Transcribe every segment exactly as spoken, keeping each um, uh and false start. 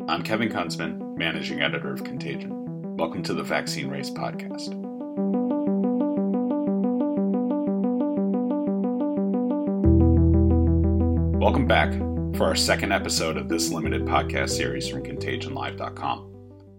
I'm Kevin Kunzman, Managing Editor of Contagion. Welcome to the Vaccine Race podcast. Welcome back for our second episode of this limited podcast series from contagion live dot com.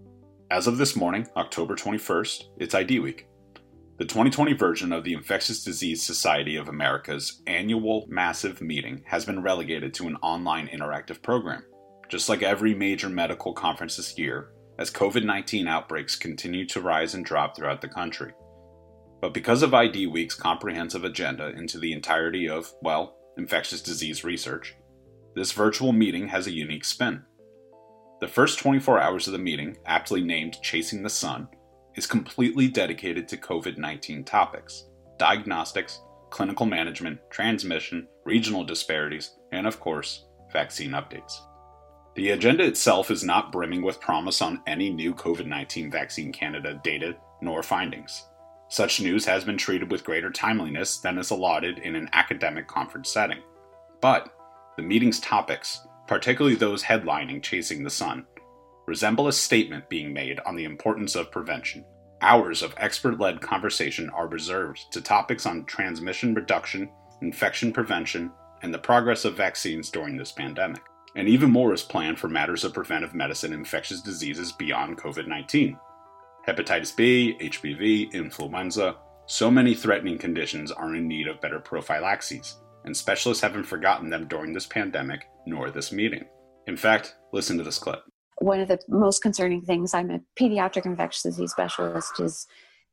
As of this morning, October twenty-first, it's I D Week. The twenty twenty version of the Infectious Disease Society of America's annual massive meeting has been relegated to an online interactive program. Just like every major medical conference this year, as covid nineteen outbreaks continue to rise and drop throughout the country. But because of I D Week's comprehensive agenda into the entirety of, well, infectious disease research, this virtual meeting has a unique spin. The first twenty-four hours of the meeting, aptly named Chasing the Sun, is completely dedicated to covid nineteen topics, diagnostics, clinical management, transmission, regional disparities, and of course, vaccine updates. The agenda itself is not brimming with promise on any new covid nineteen vaccine candidate data nor findings. Such news has been treated with greater timeliness than is allotted in an academic conference setting. But the meeting's topics, particularly those headlining Chasing the Sun, resemble a statement being made on the importance of prevention. Hours of expert-led conversation are reserved to topics on transmission reduction, infection prevention, and the progress of vaccines during this pandemic. And even more is planned for matters of preventive medicine and infectious diseases beyond covid nineteen. Hepatitis B, H P V, influenza, so many threatening conditions are in need of better prophylaxis, and specialists haven't forgotten them during this pandemic nor this meeting. In fact, listen to this clip. One of the most concerning things, I'm a pediatric infectious disease specialist, is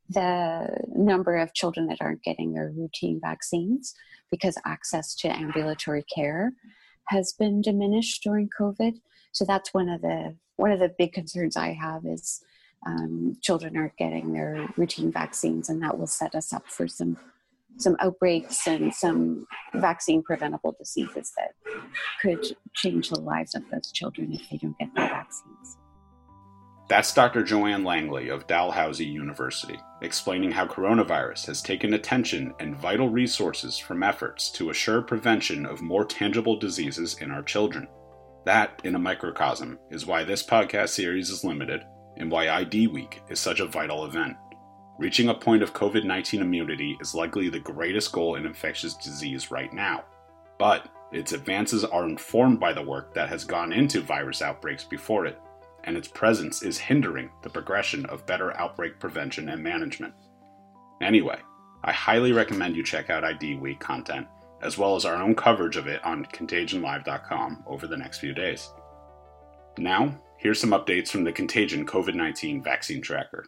the number of children that aren't getting their routine vaccines because access to ambulatory care has been diminished during COVID. So that's one of the one of the big concerns I have is um, children aren't getting their routine vaccines, and that will set us up for some some outbreaks and some vaccine preventable diseases that could change the lives of those children if they don't get their vaccines. That's Doctor Joanne Langley of Dalhousie University, explaining how coronavirus has taken attention and vital resources from efforts to assure prevention of more tangible diseases in our children. That, in a microcosm, is why this podcast series is limited and why I D Week is such a vital event. Reaching a point of covid nineteen immunity is likely the greatest goal in infectious disease right now. But its advances are informed by the work that has gone into virus outbreaks before it, and its presence is hindering the progression of better outbreak prevention and management. Anyway, I highly recommend you check out I D Week content, as well as our own coverage of it on contagion live dot com over the next few days. Now, here's some updates from the Contagion covid nineteen Vaccine Tracker.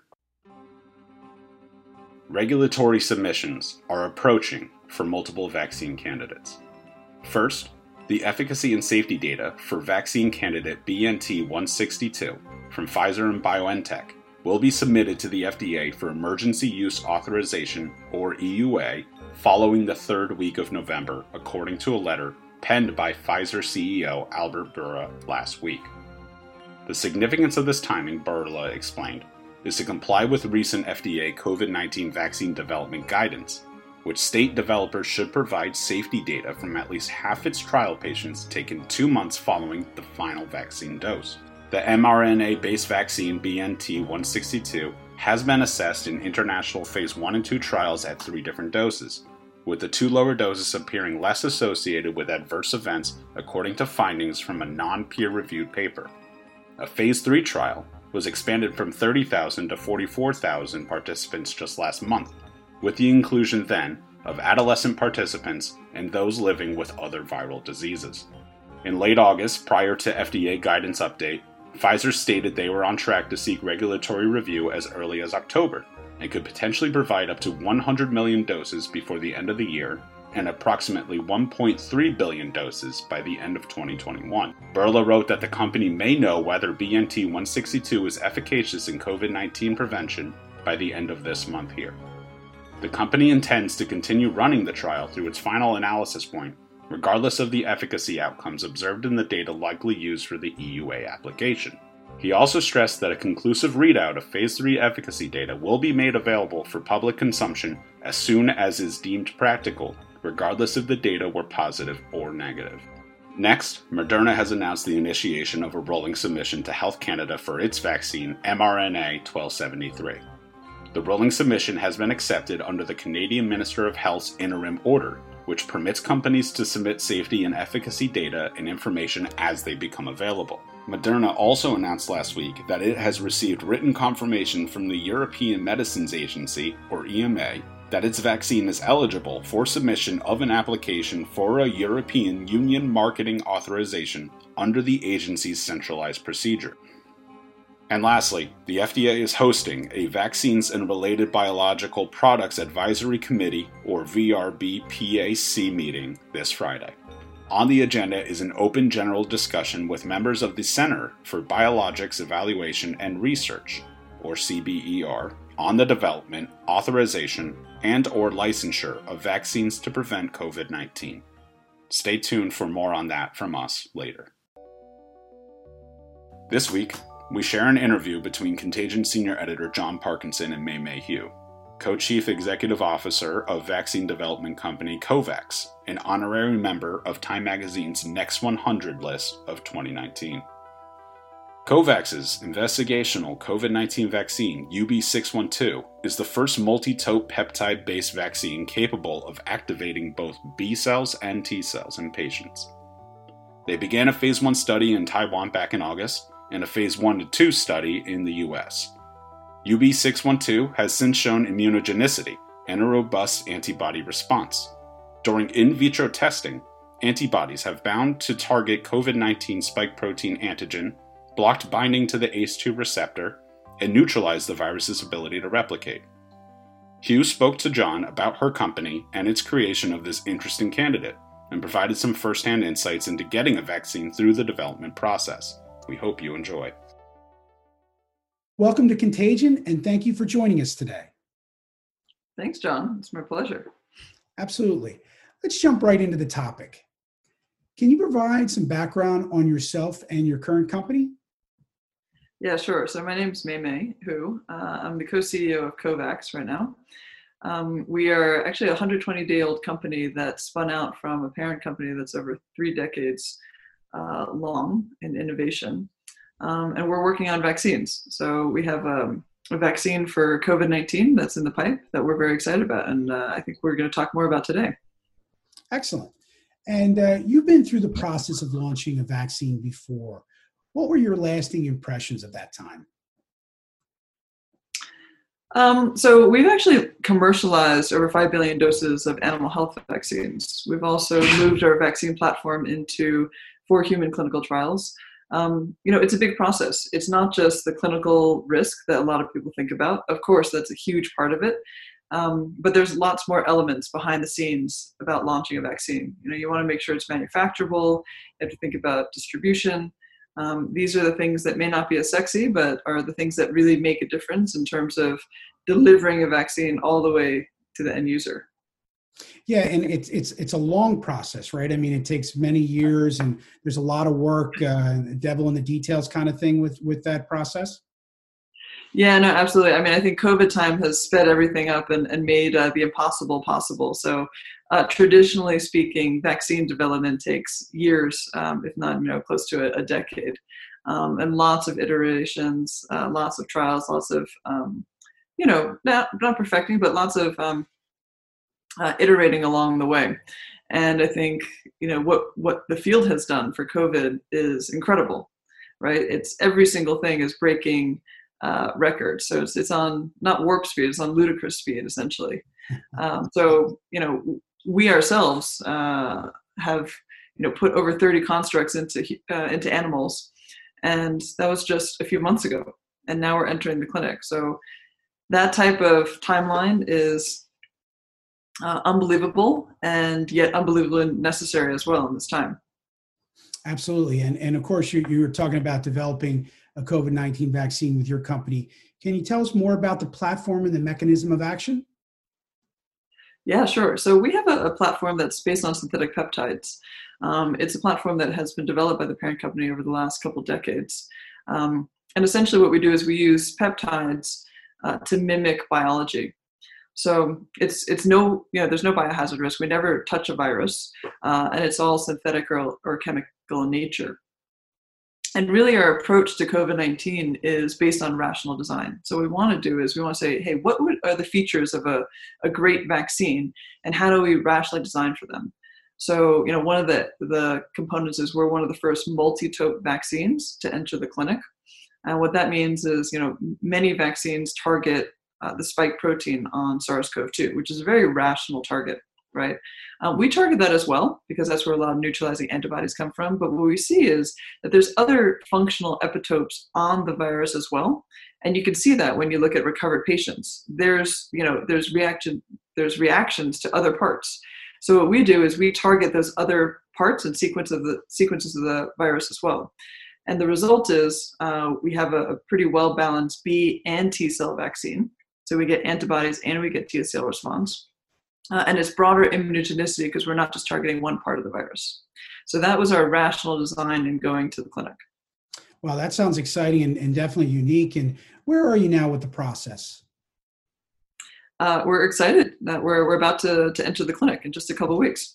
Regulatory submissions are approaching for multiple vaccine candidates. First, the efficacy and safety data for vaccine candidate B N T one sixty-two from Pfizer and BioNTech will be submitted to the F D A for Emergency Use Authorization, or E U A, following the third week of November, according to a letter penned by Pfizer C E O Albert Bourla last week. The significance of this timing, Bourla explained, is to comply with recent F D A covid nineteen vaccine development guidance, which state developers should provide safety data from at least half its trial patients taken two months following the final vaccine dose. The mRNA-based vaccine B N T one sixty-two has been assessed in international phase one and two trials at three different doses, with the two lower doses appearing less associated with adverse events according to findings from a non-peer-reviewed paper. A phase three trial was expanded from thirty thousand to forty-four thousand participants just last month, with the inclusion then of adolescent participants and those living with other viral diseases. In late August, prior to F D A guidance update, Pfizer stated they were on track to seek regulatory review as early as October and could potentially provide up to one hundred million doses before the end of the year and approximately one point three billion doses by the end of twenty twenty-one. Bourla wrote that the company may know whether B N T one sixty-two is efficacious in covid nineteen prevention by the end of this month here. The company intends to continue running the trial through its final analysis point, regardless of the efficacy outcomes observed in the data likely used for the E U A application. He also stressed that a conclusive readout of phase three efficacy data will be made available for public consumption as soon as is deemed practical, regardless if the data were positive or negative. Next, Moderna has announced the initiation of a rolling submission to Health Canada for its vaccine m R N A twelve seventy-three. The rolling submission has been accepted under the Canadian Minister of Health's interim order, which permits companies to submit safety and efficacy data and information as they become available. Moderna also announced last week that it has received written confirmation from the European Medicines Agency, or E M A, that its vaccine is eligible for submission of an application for a European Union marketing authorization under the agency's centralized procedure. And lastly, the F D A is hosting a Vaccines and Related Biological Products Advisory Committee, or V R B P A C, meeting this Friday. On the agenda is an open general discussion with members of the Center for Biologics Evaluation and Research, or C B E R, on the development, authorization, and or licensure of vaccines to prevent covid nineteen. Stay tuned for more on that from us later. This week, we share an interview between Contagion Senior Editor John Parkinson and Mei Mei Hu, Co-Chief Executive Officer of vaccine development company COVAX, an honorary member of Time Magazine's Next one hundred list of twenty nineteen. COVAX's investigational covid nineteen vaccine, U B six one two, is the first multi-tope peptide-based vaccine capable of activating both B cells and T cells in patients. They began a phase one study in Taiwan back in August, and a phase one to two study in the U S. U B six one two has since shown immunogenicity and a robust antibody response. During in vitro testing, antibodies have bound to target covid nineteen spike protein antigen, blocked binding to the A C E two receptor, and neutralized the virus's ability to replicate. Hu spoke to John about her company and its creation of this interesting candidate, and provided some first-hand insights into getting a vaccine through the development process. We hope you enjoy. Welcome to Contagion, and thank you for joining us today. Thanks, John. It's my pleasure. Absolutely. Let's jump right into the topic. Can you provide some background on yourself and your current company? Yeah, sure. So my name is Mei Mei Hu. Uh, I'm the co-C E O of COVAX right now. Um, we are actually a one hundred twenty day old company that spun out from a parent company that's over three decades uh, long in innovation. Um, and we're working on vaccines. So we have um, a vaccine for covid nineteen that's in the pipe that we're very excited about. And uh, I think we're going to talk more about today. Excellent. And uh, you've been through the process of launching a vaccine before. What were your lasting impressions of that time? Um, so we've actually commercialized over five billion doses of animal health vaccines. We've also moved our vaccine platform into four human clinical trials. Um, you know, it's a big process. It's not just the clinical risk that a lot of people think about. Of course, that's a huge part of it. Um, but there's lots more elements behind the scenes about launching a vaccine. You know, you want to make sure it's manufacturable. You have to think about distribution. Um, these are the things that may not be as sexy, but are the things that really make a difference in terms of delivering a vaccine all the way to the end user. Yeah, and it's it's it's a long process, right? I mean, it takes many years, and there's a lot of work, uh, devil in the details kind of thing with with that process. Yeah, no, absolutely. I mean, I think COVID time has sped everything up and, and made uh, the impossible possible. So uh, traditionally speaking, vaccine development takes years, um, if not, you know, close to a, a decade. Um, and lots of iterations, uh, lots of trials, lots of, um, you know, not, not perfecting, but lots of um, uh, iterating along the way. And I think, you know, what, what the field has done for COVID is incredible, right? It's every single thing is breaking Uh, record. So it's, it's on not warp speed, it's on ludicrous speed, essentially. Um, so, you know, we ourselves uh, have, you know, put over thirty constructs into, uh, into animals. And that was just a few months ago. And now we're entering the clinic. So that type of timeline is uh, unbelievable, and yet unbelievably necessary as well in this time. Absolutely. And, and of course, you, you were talking about developing a covid nineteen vaccine with your company. Can you tell us more about the platform and the mechanism of action? Yeah, sure. So we have a, a platform that's based on synthetic peptides. Um, it's a platform that has been developed by the parent company over the last couple decades. Um, and essentially what we do is we use peptides uh, to mimic biology. So it's it's no, you know, there's no biohazard risk. We never touch a virus, uh, and it's all synthetic or, or chemical in nature. And really our approach to COVID nineteen is based on rational design. So what we want to do is we want to say, hey, what would, are the features of a, a great vaccine, and how do we rationally design for them? So, you know, one of the, the components is we're one of the first multi-tope vaccines to enter the clinic. And what that means is, you know, many vaccines target uh, the spike protein on SARS-C o V two, which is a very rational target, right? Um, we target that as well because that's where a lot of neutralizing antibodies come from. But what we see is that there's other functional epitopes on the virus as well. And you can see that when you look at recovered patients. There's, you know, there's reaction, there's reactions to other parts. So what we do is we target those other parts and sequence of the sequences of the virus as well. And the result is uh, we have a, a pretty well-balanced B and T cell vaccine. So we get antibodies and we get T cell response. Uh, and it's broader immunogenicity because we're not just targeting one part of the virus. So that was our rational design in going to the clinic. Wow, that sounds exciting and, and definitely unique. And where are you now with the process? Uh, we're excited that we're we're about to, to enter the clinic in just a couple of weeks.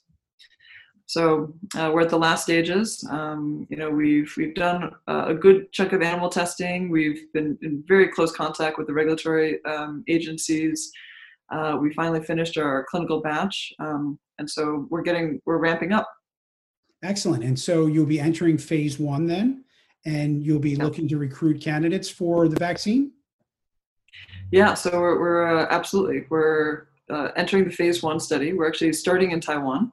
So uh, we're at the last stages. Um, you know, we've we've done a good chunk of animal testing. We've been in very close contact with the regulatory um, agencies. Uh, we finally finished our clinical batch, um, and so we're getting we're ramping up. Excellent. And so you'll be entering phase one then, and you'll be yeah. looking to recruit candidates for the vaccine. Yeah, so we're, we're uh, absolutely, we're uh, entering the phase one study. We're actually starting in Taiwan.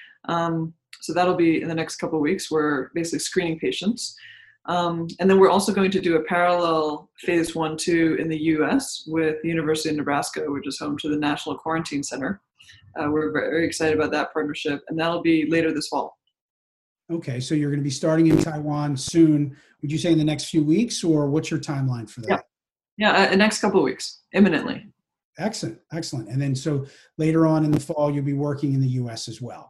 Um, so that'll be in the next couple of weeks. We're basically screening patients. Um, and then we're also going to do a parallel phase one, two in the U S with the University of Nebraska, which is home to the National Quarantine Center. Uh, we're very excited about that partnership, and that'll be later this fall. Okay, so you're going to be starting in Taiwan soon. Would you say in the next few weeks, or what's your timeline for that? Yeah. Yeah, the next couple of weeks, imminently. Excellent, excellent. And then so later on in the fall, you'll be working in the U S as well.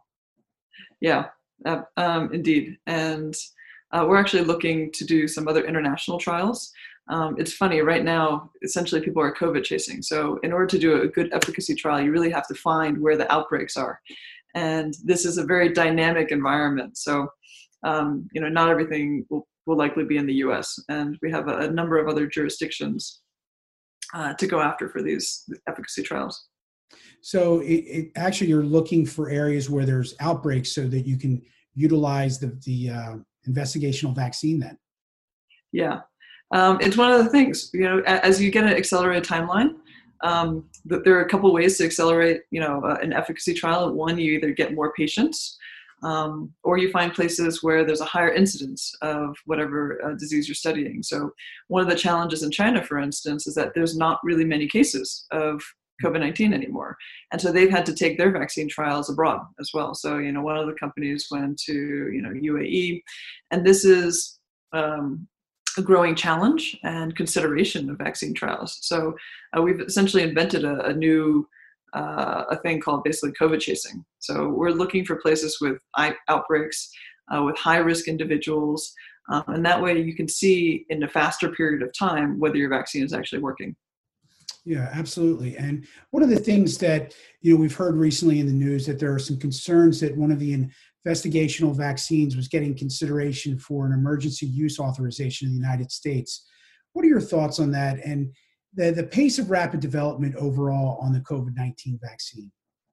Yeah, uh, um, indeed. And uh, we're actually looking to do some other international trials. Um, it's funny, right now, essentially people are COVID chasing. So in order to do a good efficacy trial, you really have to find where the outbreaks are. And this is a very dynamic environment. So, um, you know, not everything will will likely be in the U S, and we have a, a number of other jurisdictions uh, to go after for these efficacy trials. So it, it actually you're looking for areas where there's outbreaks so that you can utilize the, the uh, investigational vaccine then. Yeah, um, it's one of the things, you know, as you get an accelerated timeline, um, there are a couple ways to accelerate, you know, uh, an efficacy trial. One, you either get more patients, Um, or you find places where there's a higher incidence of whatever uh, disease you're studying. So one of the challenges in China, for instance, is that there's not really many cases of COVID nineteen anymore. And so they've had to take their vaccine trials abroad as well. So, you know, one of the companies went to, you know, U A E, and this is um, a growing challenge and consideration of vaccine trials. So uh, we've essentially invented a, a new Uh, a thing called basically COVID chasing. So we're looking for places with outbreaks, uh, with high-risk individuals, um, and that way you can see in a faster period of time whether your vaccine is actually working. Yeah, absolutely. And one of the things that, you know, we've heard recently in the news that there are some concerns that one of the investigational vaccines was getting consideration for an emergency use authorization in the United States. What are your thoughts on that? And The, the pace of rapid development overall on the COVID nineteen vaccine?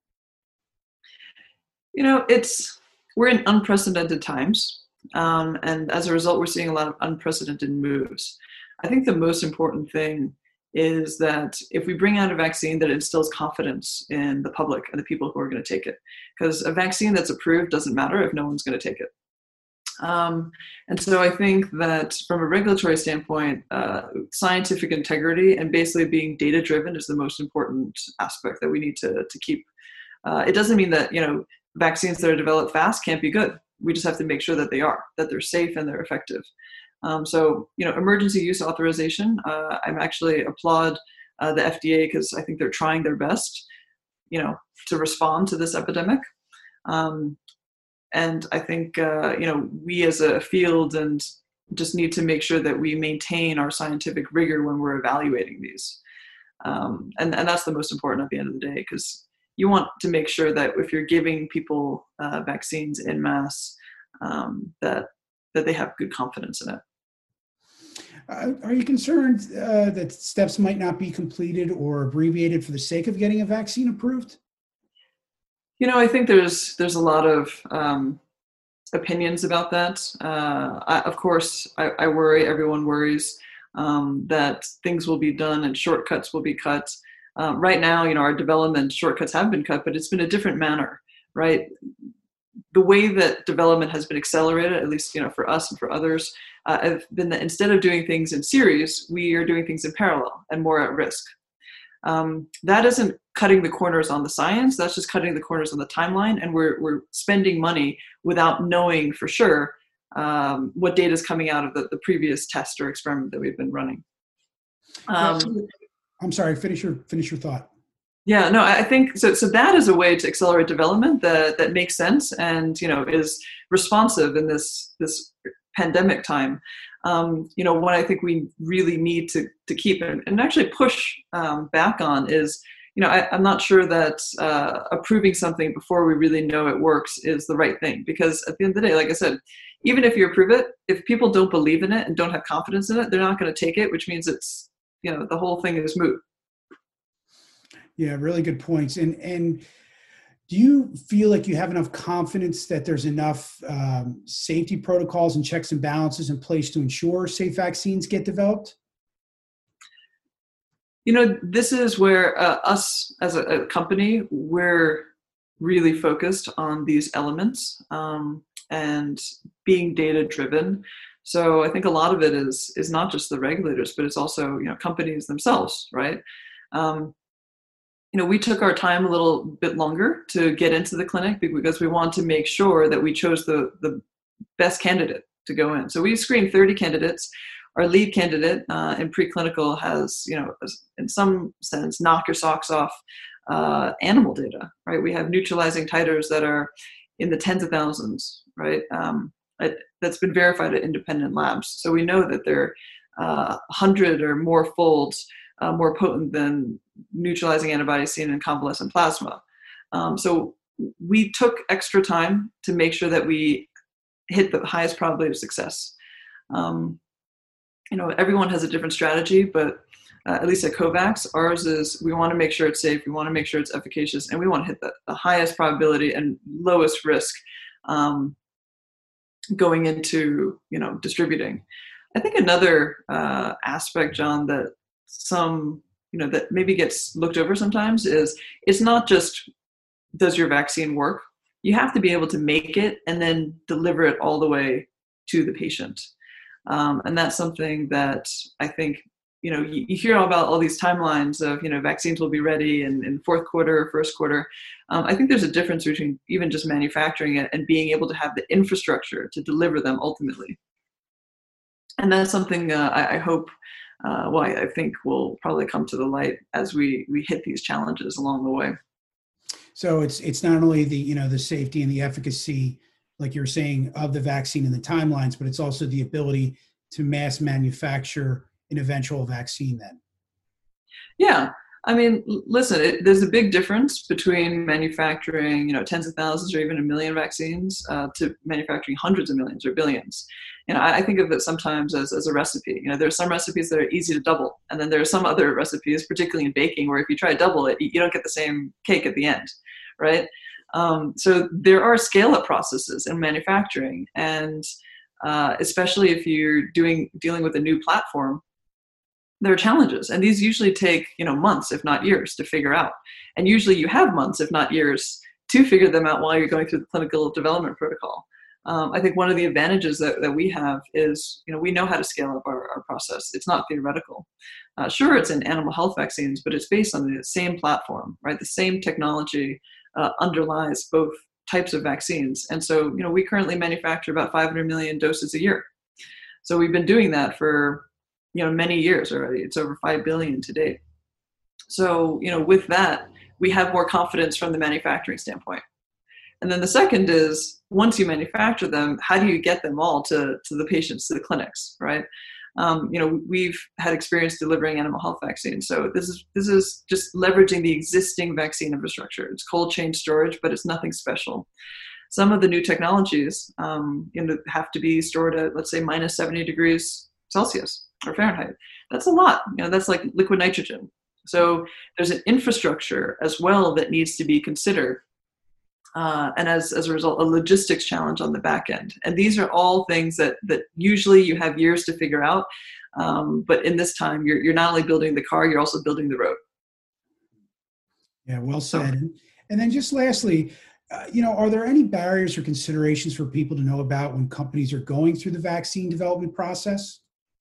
You know, it's, we're in unprecedented times. Um, and as a result, we're seeing a lot of unprecedented moves. I think the most important thing is that if we bring out a vaccine that instills confidence in the public and the people who are going to take it, because a vaccine that's approved doesn't matter if no one's going to take it. Um, and so I think that from a regulatory standpoint, uh, scientific integrity and basically being data-driven is the most important aspect that we need to, to keep. Uh, it doesn't mean that, you know, vaccines that are developed fast can't be good. We just have to make sure that they are, that they're safe and they're effective. Um, so, you know, emergency use authorization, uh, I'm actually applaud uh, the F D A because I think they're trying their best, you know, to respond to this epidemic. Um, and I think, uh, you know, we as a field and just need to make sure that we maintain our scientific rigor when we're evaluating these. Um, and, and that's the most important at the end of the day, because you want to make sure that if you're giving people uh, vaccines en masse, um, that that they have good confidence in it. Uh, are you concerned uh, that steps might not be completed or abbreviated for the sake of getting a vaccine approved? You know, I think there's there's a lot of um, opinions about that. Uh, I, of course, I, I worry. Everyone worries um, that things will be done and shortcuts will be cut. Um, right now, you know, our development shortcuts have been cut, but it's been a different manner, right? The way that development has been accelerated, at least, you know, for us and for others, uh, have been that instead of doing things in series, we are doing things in parallel and more at risk. Um, that isn't cutting the corners on the science. That's just cutting the corners on the timeline, and we're we're spending money without knowing for sure um, what data is coming out of the, the previous test or experiment that we've been running. Um, I'm sorry. Finish your finish your thought. Yeah, no, I think so. So that is a way to accelerate development that that makes sense and, you know, is responsive in this this pandemic time. Um, you know, what I think we really need to to keep and, and actually push um, back on is, you know, I, I'm not sure that uh, approving something before we really know it works is the right thing, because at the end of the day, like I said, even if you approve it, if people don't believe in it and don't have confidence in it, they're not going to take it, which means it's, you know, the whole thing is moot. Yeah, really good points. And and do you feel like you have enough confidence that there's enough um, safety protocols and checks and balances in place to ensure safe vaccines get developed? You know, this is where uh, us as a, a company, we're really focused on these elements um, and being data driven. So I think a lot of it is is not just the regulators, but it's also, you know, companies themselves, right? Um, you know, we took our time a little bit longer to get into the clinic because we want to make sure that we chose the, the best candidate to go in. So we screened thirty candidates. Our lead candidate uh, in preclinical has, you know, in some sense, knock your socks off uh, animal data, right? We have neutralizing titers that are in the tens of thousands, right? Um, it, that's been verified at independent labs. So we know that they're uh, one hundred or more folds Uh, more potent than neutralizing antibodies seen in convalescent plasma. Um, so we took extra time to make sure that we hit the highest probability of success. Um, you know, everyone has a different strategy, but uh, at least at COVAX, ours is we want to make sure it's safe, we want to make sure it's efficacious, and we want to hit the, the highest probability and lowest risk um, going into, you know, distributing. I think another uh, aspect, John, that some, you know, that maybe gets looked over sometimes is it's not just, does your vaccine work? You have to be able to make it and then deliver it all the way to the patient. Um, and that's something that I think, you know, you, you hear about all these timelines of, you know, vaccines will be ready in, in fourth quarter, first quarter. Um, I think there's a difference between even just manufacturing it and being able to have the infrastructure to deliver them ultimately. And that's something uh, I, I hope Uh, well, I, I think will probably come to the light as we we hit these challenges along the way. So it's it's not only the, you know, the safety and the efficacy, like you're saying, of the vaccine and the timelines, but it's also the ability to mass manufacture an eventual vaccine then. Yeah. I mean, listen, it, there's a big difference between manufacturing, you know, tens of thousands or even a million vaccines uh, to manufacturing hundreds of millions or billions. You know, I, I think of it sometimes as, as a recipe. You know, there are some recipes that are easy to double. And then there are some other recipes, particularly in baking, where if you try to double it, you don't get the same cake at the end, right? Um, so there are scale-up processes in manufacturing. And uh, especially if you're doing dealing with a new platform, there are challenges, and these usually take, you know, months, if not years, to figure out. And usually you have months, if not years, to figure them out while you're going through the clinical development protocol. Um, I think one of the advantages that, that we have is, you know, we know how to scale up our, our process. It's not theoretical. Uh, sure, it's in animal health vaccines, but it's based on the same platform, right? The same technology uh, underlies both types of vaccines. And so, you know, we currently manufacture about five hundred million doses a year. So we've been doing that for, you know, many years already. It's over five billion to date. So, you know, with that, we have more confidence from the manufacturing standpoint. And then the second is, once you manufacture them, how do you get them all to, to the patients, to the clinics, right? Um, you know, we've had experience delivering animal health vaccines. So this is this is just leveraging the existing vaccine infrastructure. It's cold chain storage, but it's nothing special. Some of the new technologies um, you know, have to be stored at, let's say, minus seventy degrees Celsius or Fahrenheit. That's a lot. You know, that's like liquid nitrogen. So there's an infrastructure as well that needs to be considered. Uh, and as, as a result, a logistics challenge on the back end. And these are all things that, that usually you have years to figure out. Um, but in this time, you're, you're not only building the car, you're also building the road. Yeah, well said. And, and then just lastly, uh, you know, are there any barriers or considerations for people to know about when companies are going through the vaccine development process?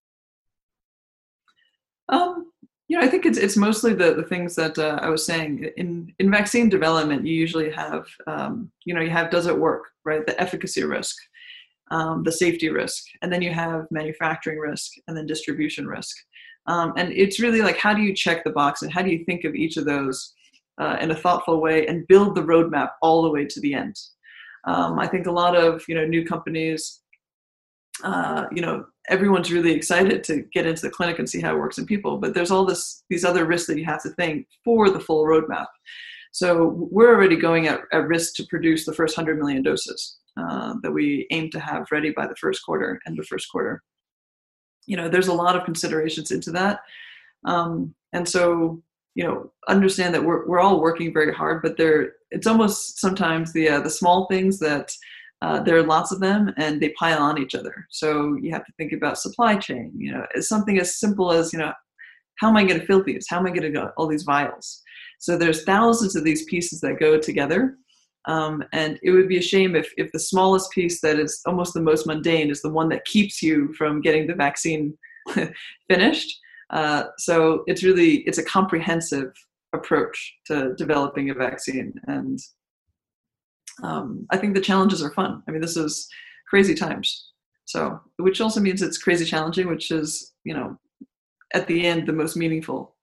Um, you know, I think it's it's mostly the, the things that uh, I was saying. In in vaccine development, you usually have, um, you know, you have, does it work, right? The efficacy risk, um, the safety risk, and then you have manufacturing risk and then distribution risk. Um, and it's really like, how do you check the box and how do you think of each of those uh, in a thoughtful way and build the roadmap all the way to the end? Um, I think a lot of, you know, new companies, uh, you know, everyone's really excited to get into the clinic and see how it works in people, but there's all this, these other risks that you have to think for the full roadmap. So we're already going at, at risk to produce the first one hundred million doses uh, that we aim to have ready by the first quarter, end of first quarter. You know, there's a lot of considerations into that. Um, and so, you know, understand that we're, we're all working very hard, but there, it's almost sometimes the, uh, the small things that Uh, there are lots of them and they pile on each other. So you have to think about supply chain, you know, it's something as simple as, you know, how am I going to fill these? How am I going to go all these vials? So there's thousands of these pieces that go together. Um, and it would be a shame if, if the smallest piece that is almost the most mundane is the one that keeps you from getting the vaccine finished. Uh, so it's really, it's a comprehensive approach to developing a vaccine. And Um, I think the challenges are fun. I mean, this is crazy times. So, which also means it's crazy challenging, which is, you know, at the end, the most meaningful.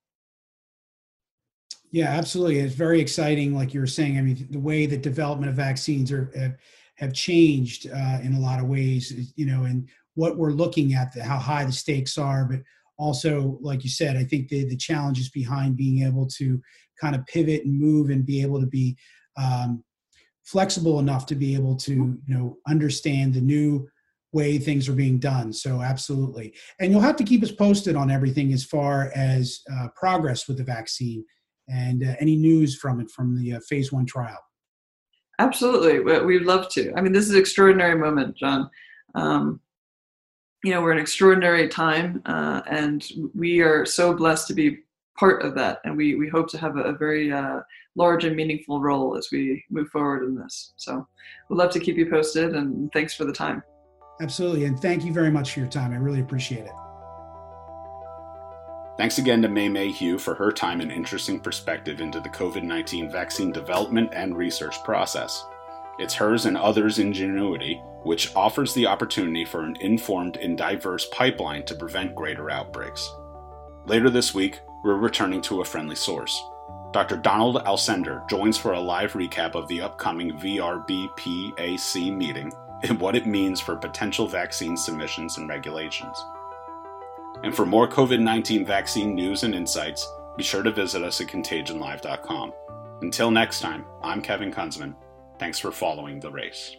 Yeah, absolutely. It's very exciting. Like you were saying, I mean, the way that development of vaccines are, have, have changed uh, in a lot of ways, you know, and what we're looking at, the, how high the stakes are, but also, like you said, I think the, the challenges behind being able to kind of pivot and move and be able to be, um, flexible enough to be able to, you know, understand the new way things are being done. So absolutely. And you'll have to keep us posted on everything as far as uh, progress with the vaccine and uh, any news from it, from the uh, phase one trial. Absolutely. We'd love to. I mean, this is an extraordinary moment, John. Um, you know, we're in an extraordinary time uh, and we are so blessed to be part of that. And we, we hope to have a, a very uh, large and meaningful role as we move forward in this. So we'd love to keep you posted and thanks for the time. Absolutely. And thank you very much for your time. I really appreciate it. Thanks again to Mei Mei Hu for her time and interesting perspective into the COVID nineteen vaccine development and research process. It's hers and others' ingenuity which offers the opportunity for an informed and diverse pipeline to prevent greater outbreaks. Later this week, we're returning to a friendly source. Doctor Donald Alcindor joins for a live recap of the upcoming V R B P A C meeting and what it means for potential vaccine submissions and regulations. And for more COVID nineteen vaccine news and insights, be sure to visit us at contagion live dot com. Until next time, I'm Kevin Kunzman. Thanks for following the race.